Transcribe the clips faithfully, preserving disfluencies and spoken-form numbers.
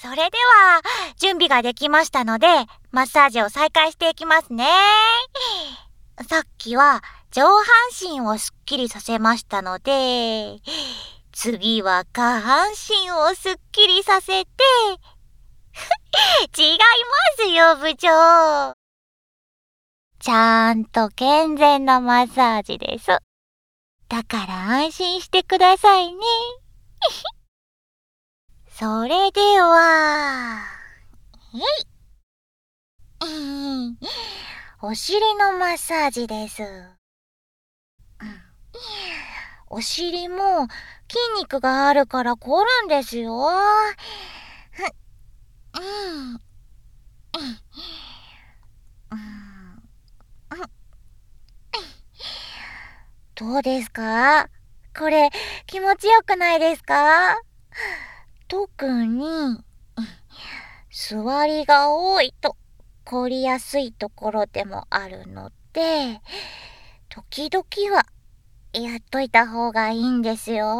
それでは、準備ができましたので、マッサージを再開していきますね。さっきは上半身をすっきりさせましたので、次は下半身をすっきりさせて、違いますよ、部長。ちゃんと健全なマッサージです。だから安心してくださいね。それでは、えい。お尻のマッサージです。お尻も筋肉があるから凝るんですよ。どうですか？これ気持ちよくないですか？特に座りが多いと凝りやすいところでもあるので、時々はやっといた方がいいんですよ。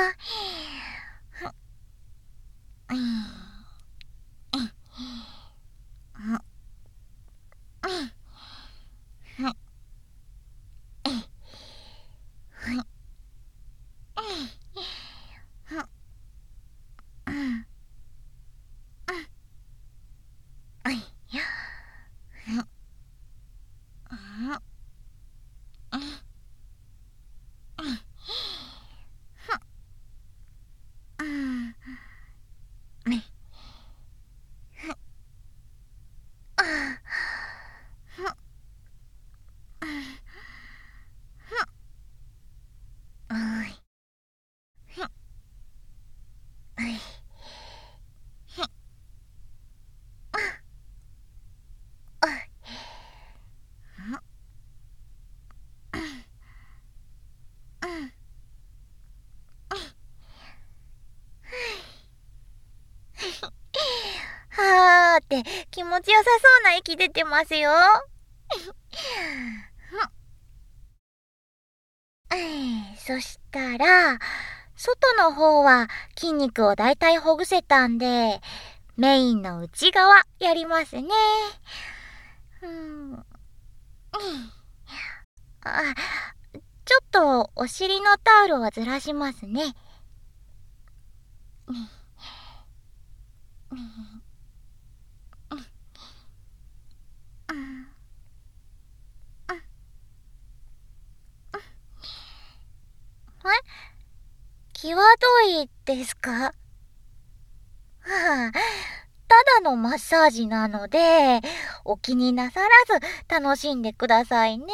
はーって気持ちよさそうな息出てますよ。そしたら、外の方は筋肉をだいたいほぐせたんで、メインの内側やりますね。うん、あ、ちょっとお尻のタオルをずらしますね。え？際どいですか？はあ、ただのマッサージなので、お気になさらず楽しんでくださいね。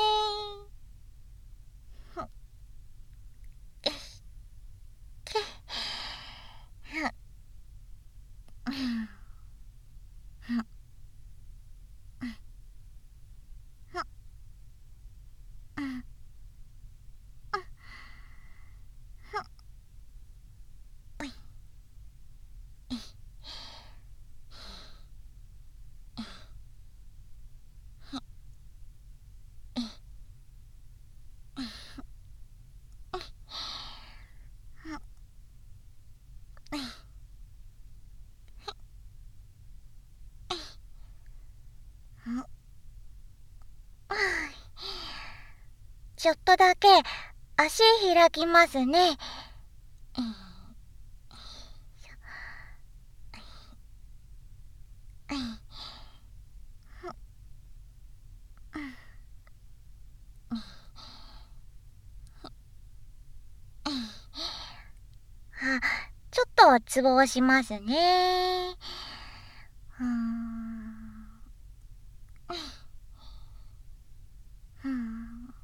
ちょっとだけ足開きますね。あ、ちょっとツボをしますね。うーん。うーん。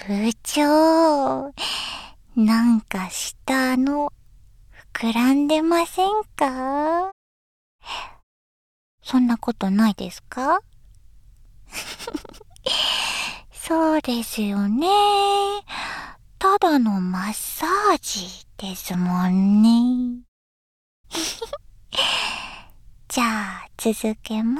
部長、なんか下の膨らんでませんか？そんなことないですか？そうですよね。ただのマッサージですもんね。じゃあ続けます。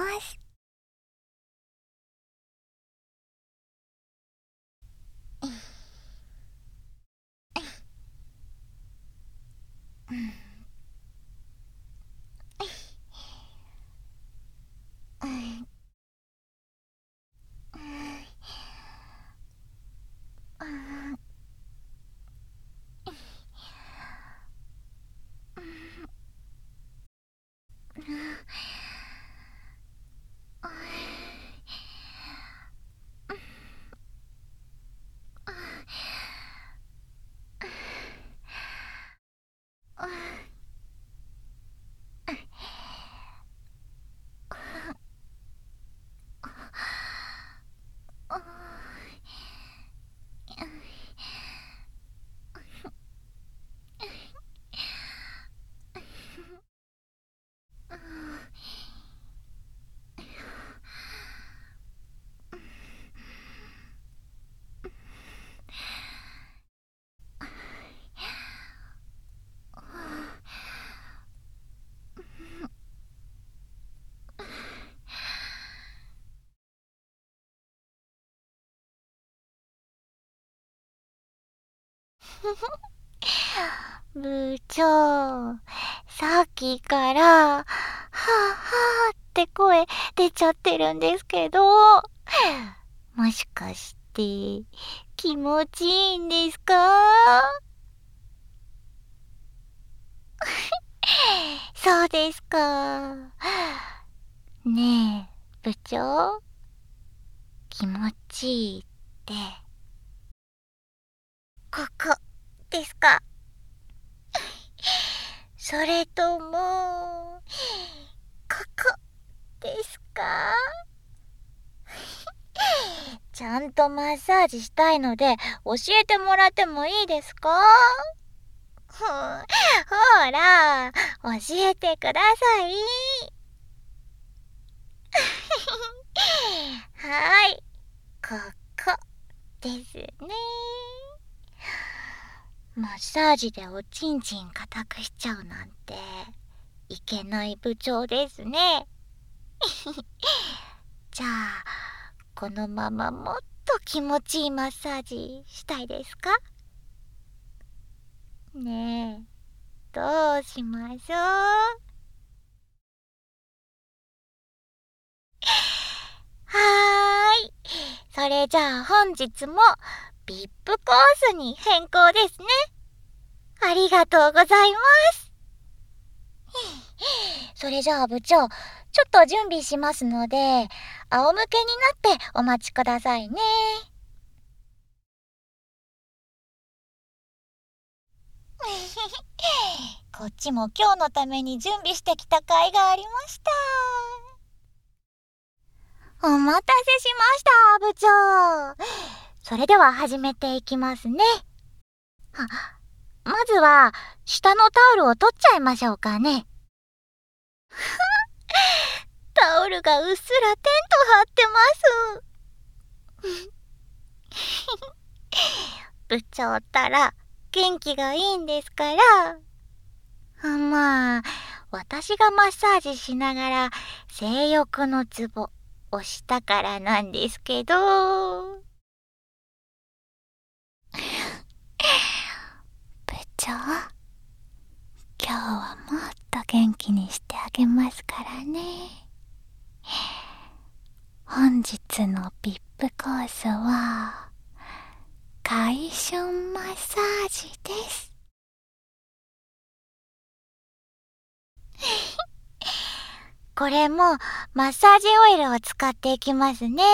部長、さっきから、はぁはぁって声出ちゃってるんですけど、もしかして、気持ちいいんですか？そうですか。ねえ、部長、気持ちいいって、ここですか？それとも、ここですか？ちゃんとマッサージしたいので教えてもらってもいいですか？ほら、教えてください。はい、ここですね。マッサージでおちんちん固くしちゃうなんていけない部長ですね。じゃあ、このままもっと気持ちいいマッサージしたいですか？ねえ、どうしましょう？はーい。それじゃあ本日も ブイアイピー コースに変更ですね。ありがとうございます。それじゃあ部長、ちょっと準備しますので、仰向けになってお待ちくださいね。こっちも今日のために準備してきた甲斐がありました。お待たせしました、部長。それでは始めていきますね。あ、まずは、下のタオルを取っちゃいましょうかね。タオルがうっすらテント張ってます。部長ったら元気がいいんですから。まあ、私がマッサージしながら性欲のツボ押したからなんですけど。部長、今日はもっと元気にしてあげますからね。本日の ブイアイピー コースは回春マッサージです。これもマッサージオイルを使っていきますね。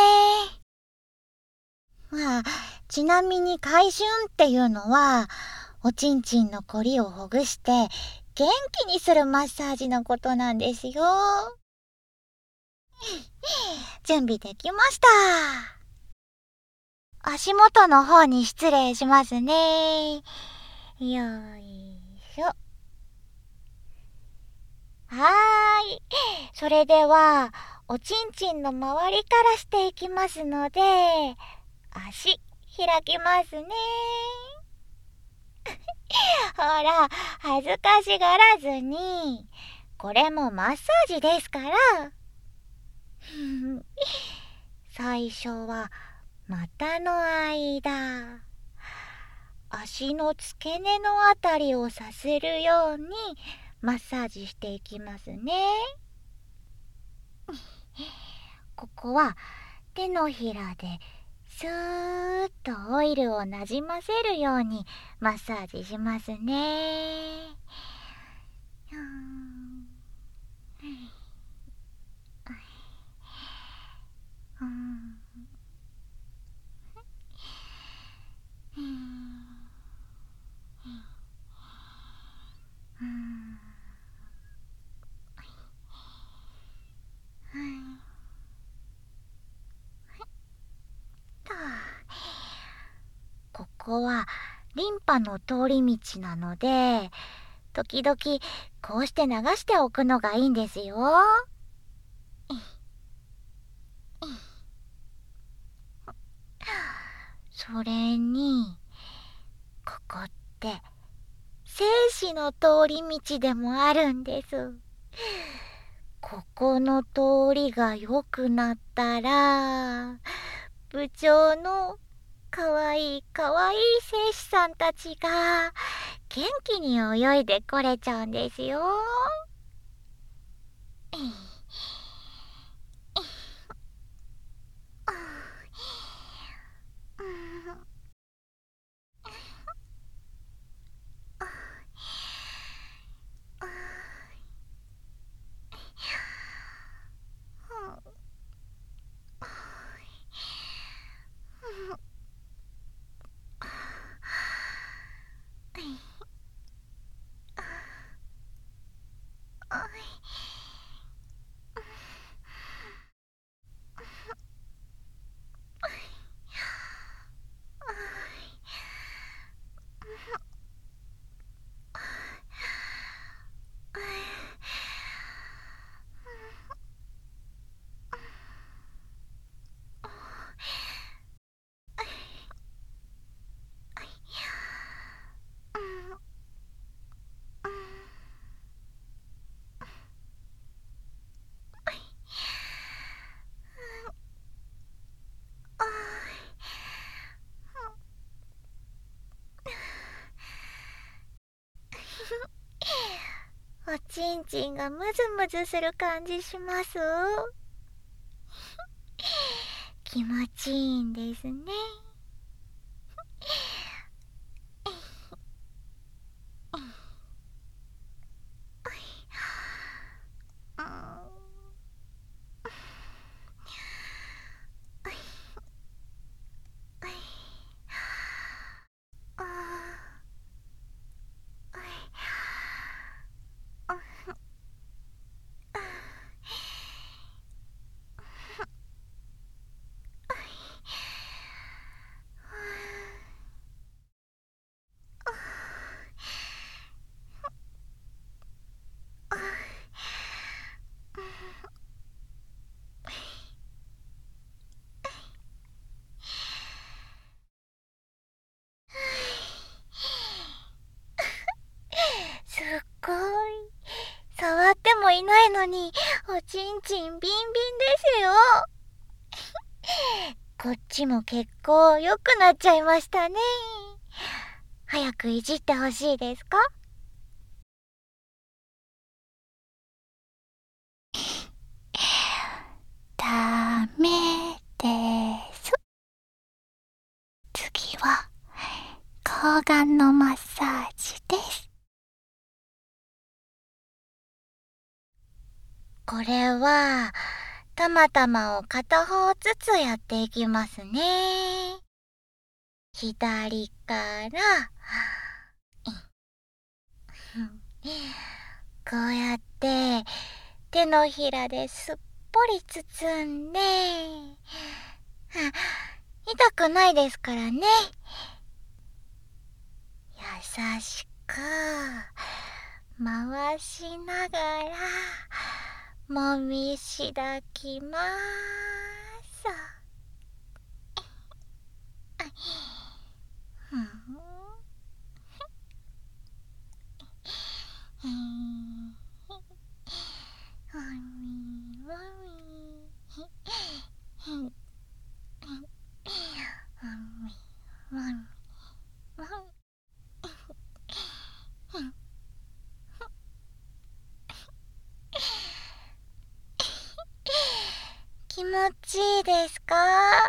まあ、ちなみに回春っていうのはおちんちんのこりをほぐして元気にするマッサージのことなんですよ。準備できました。 足元の方に失礼しますね。よいしょ。はーい。それでは、おちんちんの周りからしていきますので、足、開きますね。ほら、恥ずかしがらずに、これもマッサージですから。最初は、股の間、足の付け根のあたりをさせるようにマッサージしていきますね。ここは手のひらでスーッとオイルをなじませるようにマッサージしますね。ここはリンパの通り道なので、時々こうして流しておくのがいいんですよ。それに、ここって精子の通り道でもあるんです。ここの通りが良くなったら、部長のかわいいかわいい精子さんたちが元気に泳いでこれちゃうんですよ。おちんちんがムズムズする感じします。気持ちいいんですね。すっごい。触ってもいないのに、おちんちんビンビンですよ。こっちも結構良くなっちゃいましたね。早くいじってほしいですか？ダメです。次は睾丸のマッサージです。これはたまたまを片方ずつやっていきますね。左からこうやって手のひらですっぽり包んで、よ痛くないですからね。優しく回しながらもみしだきます。気持ちいいですか？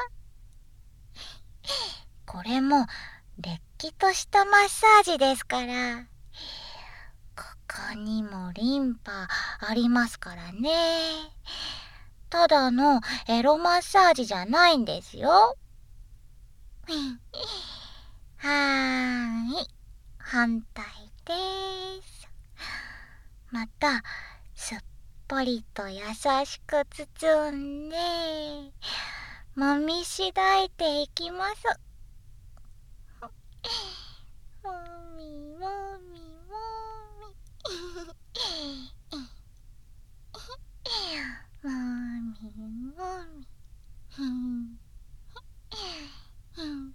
これもれっきとしたマッサージですから。ここにもリンパありますからね。ただのエロマッサージじゃないんですよ。はーい、反対です。またすっぽりと優しく包んでもみしだいていきます。もみもみもみもみもみふんふん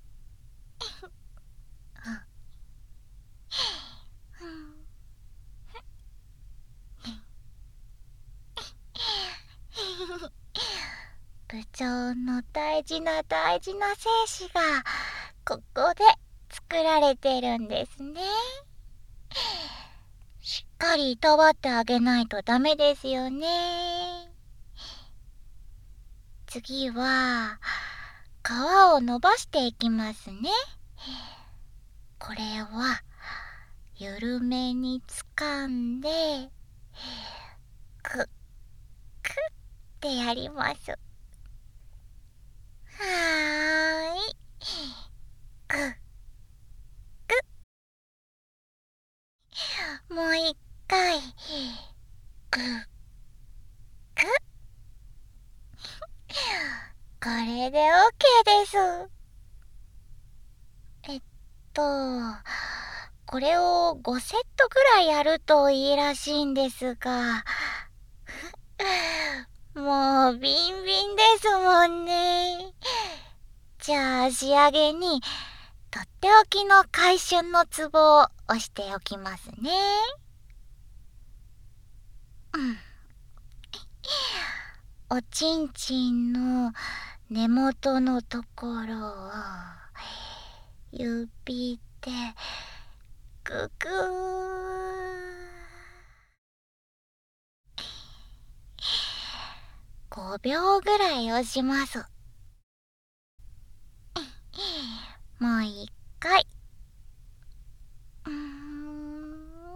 部長の大事な大事な精子がここで作られてるんですね。しっかりいたわってあげないとダメですよね。次は皮を伸ばしていきますね。これは緩めに掴んでくっくってやります。はーい、くっくっ、もう一回くっくっ。これで オーケー です。えっとこれをごセットぐらいやるといいらしいんですがもうビンビンですもんね。じゃあ仕上げにとっておきの回春のツボを押しておきますね。うんおちんちんの根元のところを指でググーごびょうぐらい押します。もう一回。うーん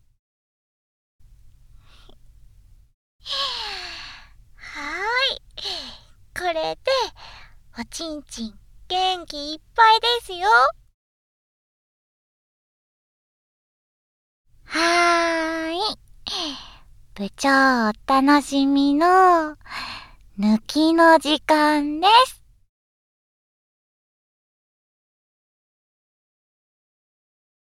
はーい。これでおちんちん元気いっぱいですよ。はーい。部長お楽しみの抜きの時間です。